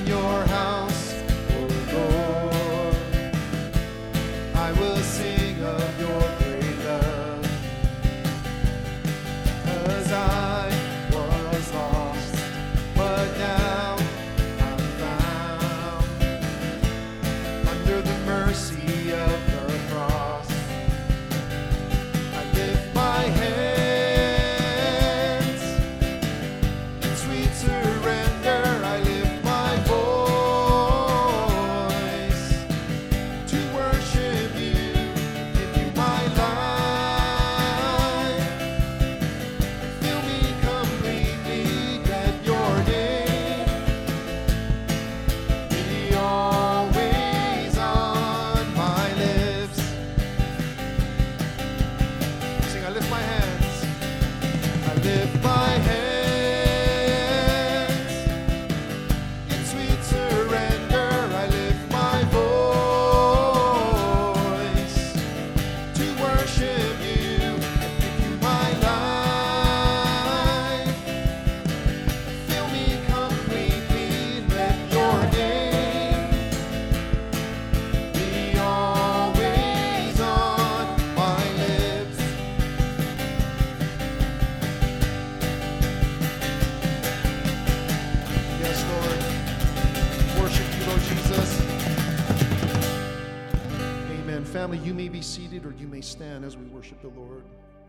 your house, O Lord. I will sing of your great love, 'cause I was lost, but now I'm found under the mercy of the cross. I lift my hands in sweet surrender. I lift my voice to worship you, give you my life. Fill me completely, let your name be always on my lips. Sing, I lift my hands. I lift my hands in sweet surrender. I lift my voice to worship you and give you my life. Fill me completely, let your name be always on my lips. Yes, Lord. Worship you, Lord Jesus. Amen. Family, you may be seated or you may stand as we worship the Lord.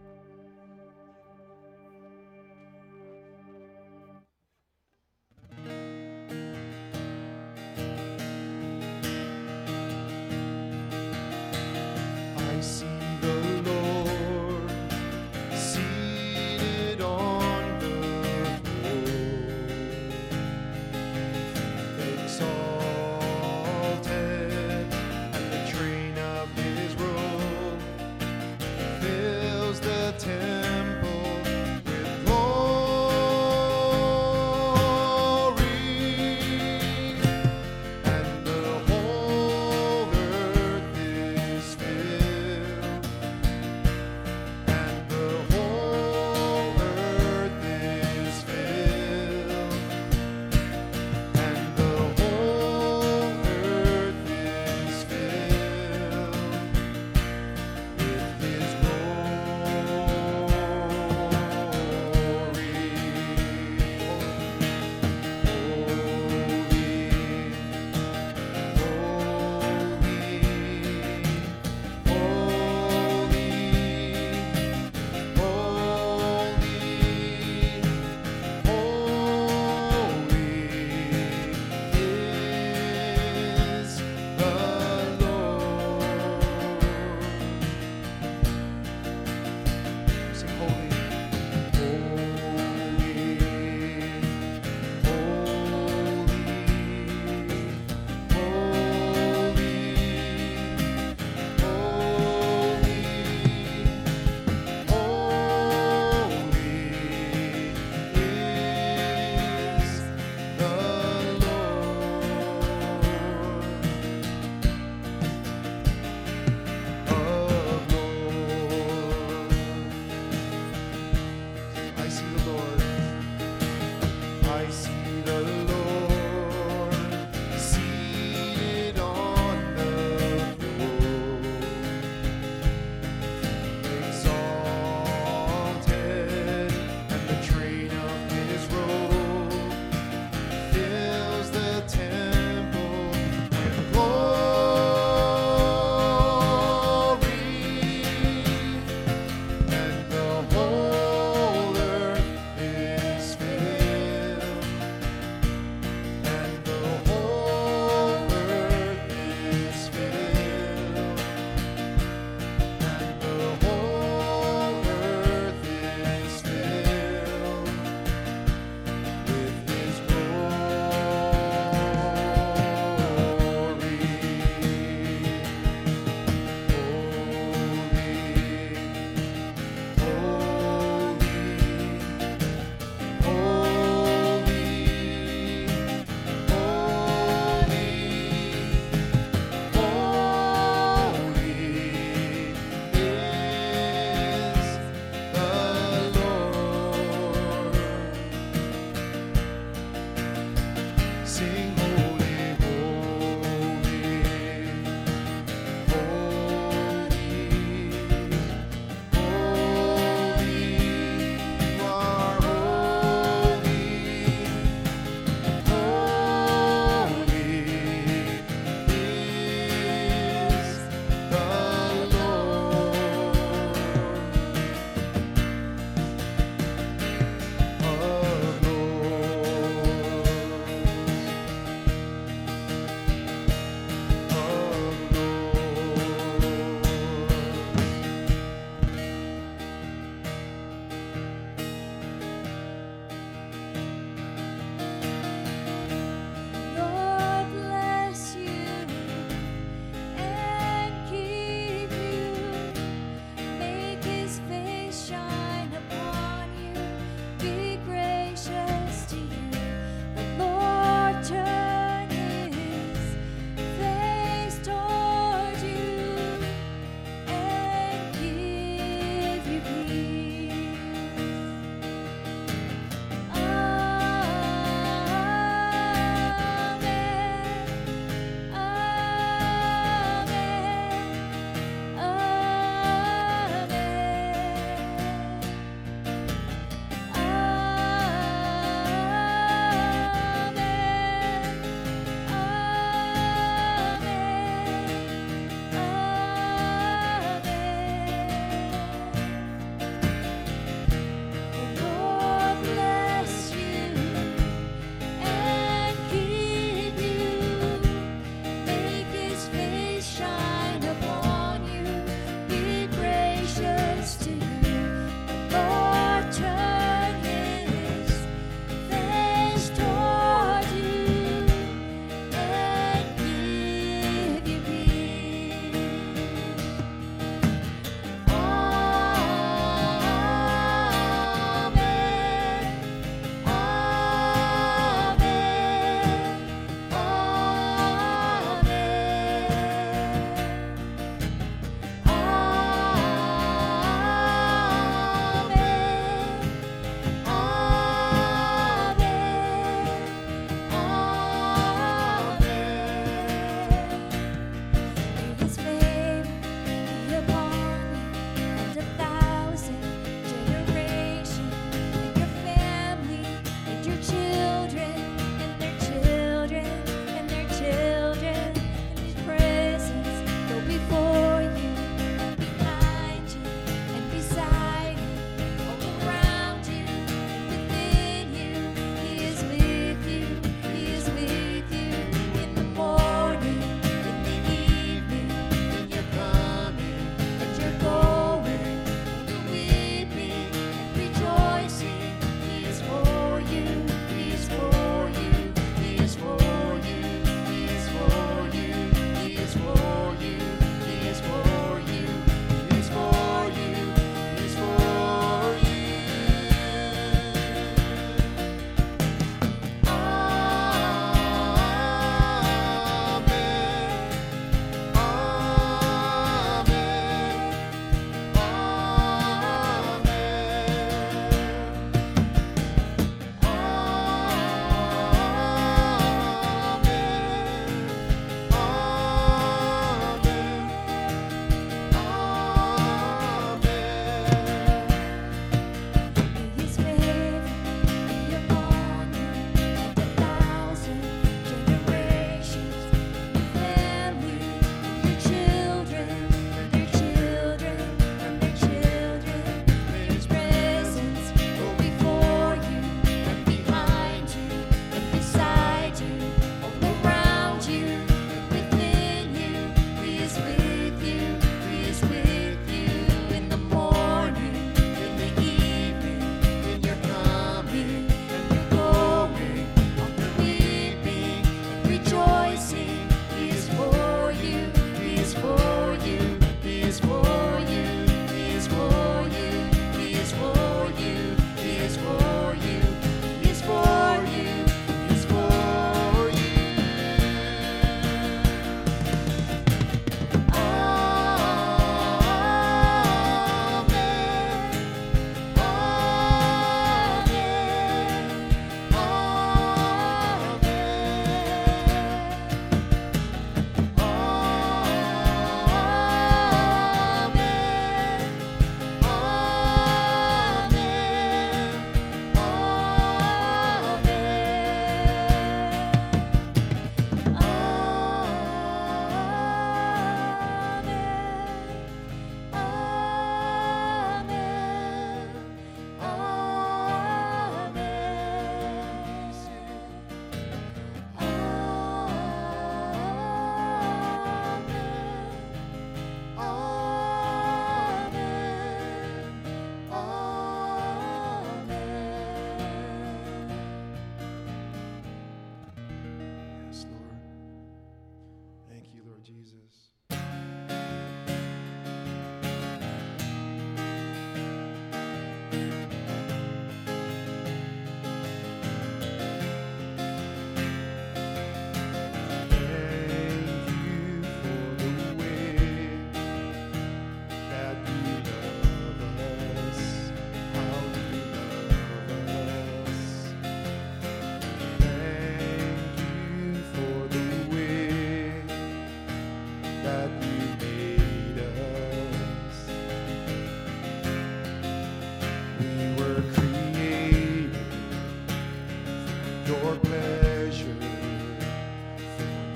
I see the Lord seated on the throne, exalted, and the train of his robe fills the temple with glory, and the whole earth is filled, and the whole earth is filled, and the whole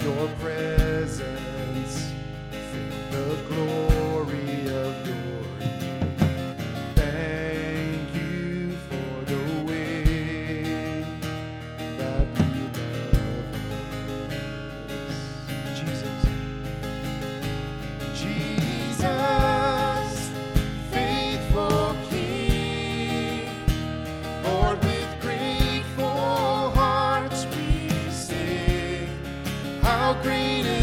your presence, for the glory of your name. Thank you for the way that you love us. Jesus. Jesus, faithful King, Lord, with grateful hearts we sing, how great is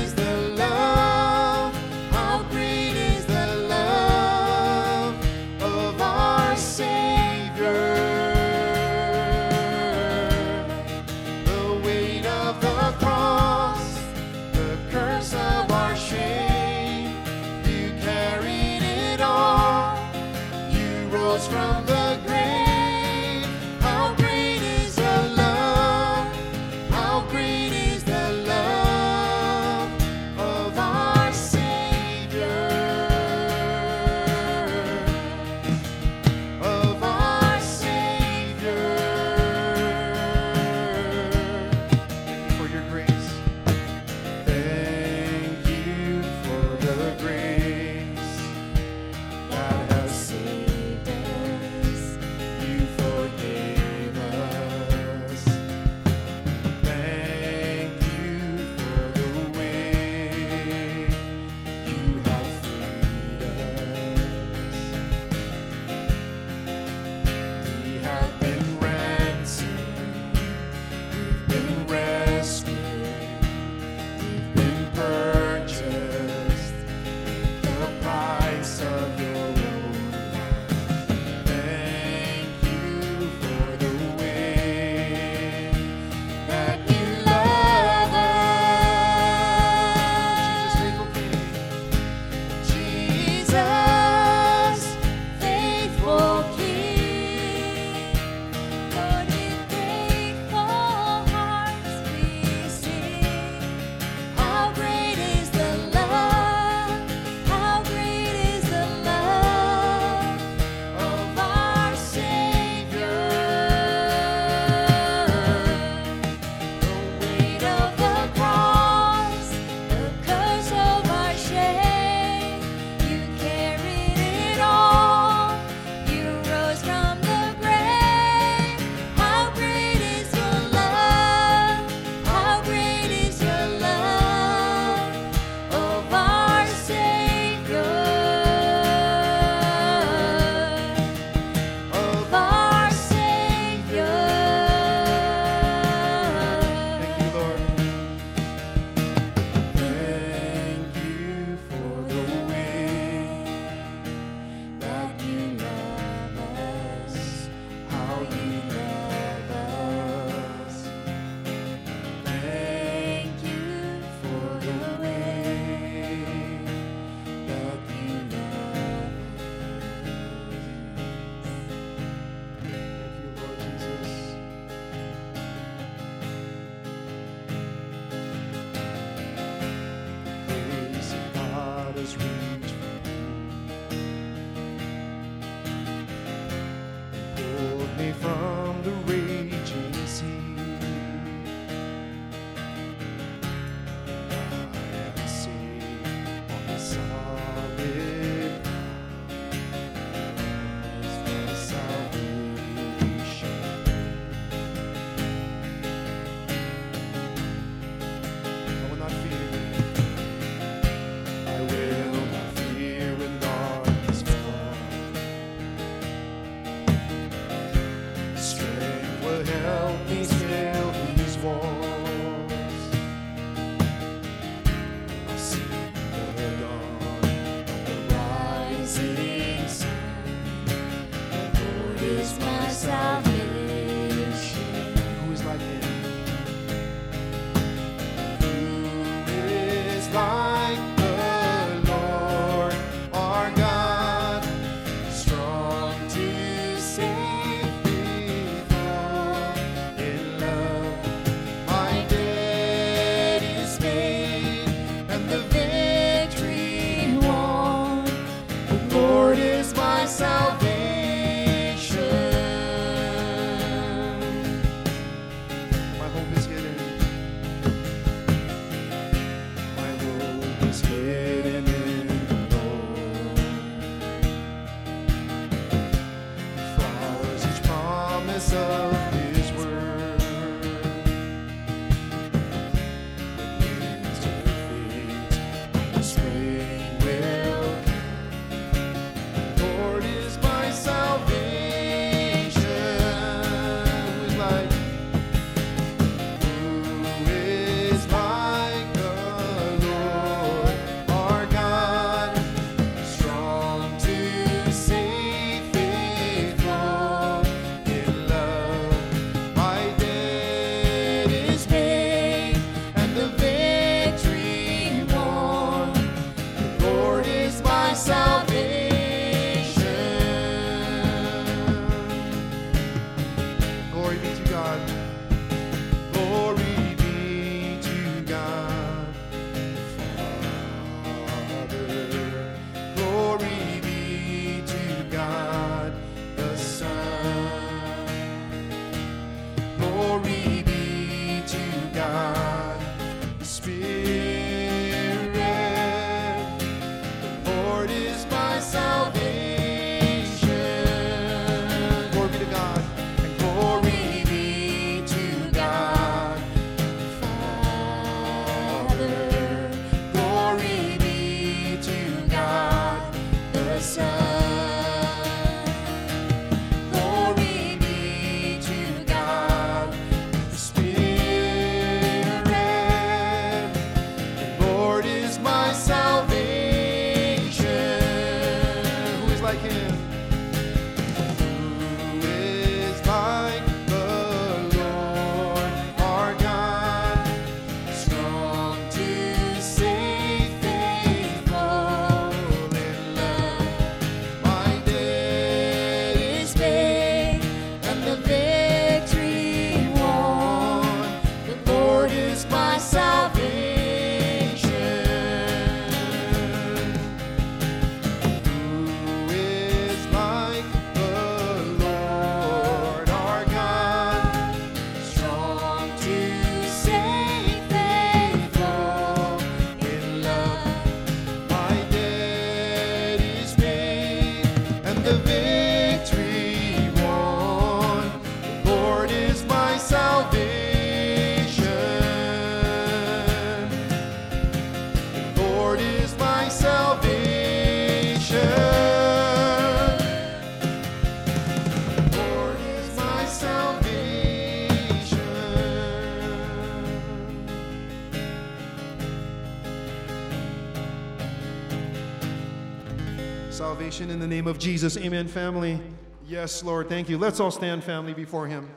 Salvation in the name of Jesus. Amen, family. Yes, Lord. Thank you. Let's all stand, family, before him.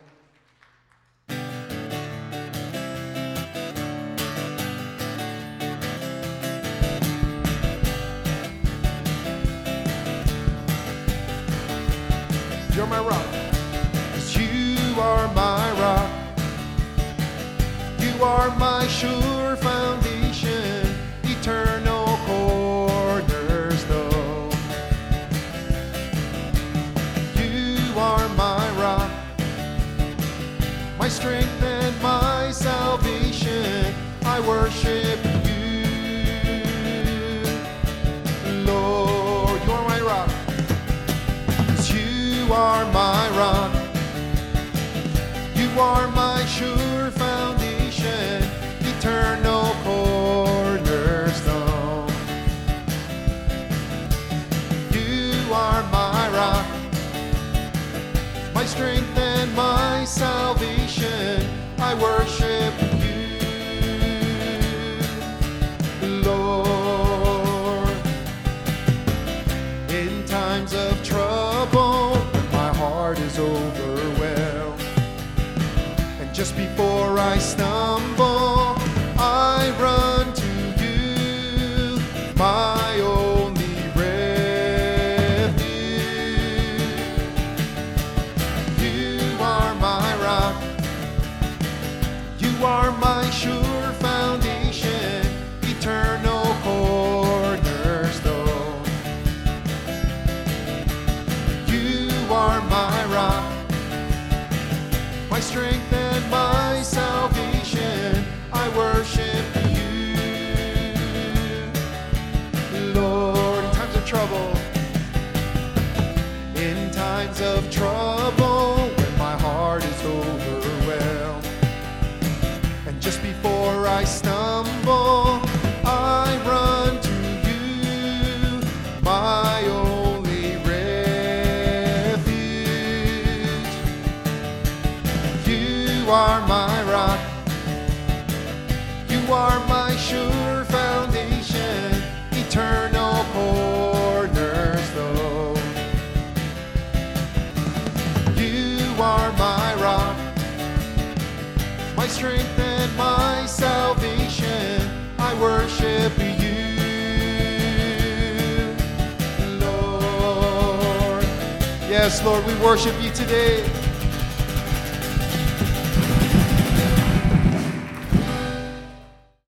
You're my rock. 'Cause you are my rock. You are my sure foundation, eternal cornerstone. You are my rock, my strength and my salvation. I worship you, Lord. You are my rock. 'Cause you are my rock. You are my sure foundation, eternal cornerstone. You are my rock, my strength and my salvation. I worship you, Lord. In times of trouble, my heart is overwhelmed, and just before I stumble, I run to you, my only refuge. You are my rock. You are my sure foundation, eternal cornerstone. You are my rock, my strength and my salvation. I worship you, Lord. In times of trouble, in times of trouble, when my heart is overwhelmed, and just before I stumble, I run to you, my only refuge. You are my rock. You are my sure foundation, eternal cornerstone. You are my rock, my strength and my salvation. I worship you, Lord. Yes, Lord, we worship you today.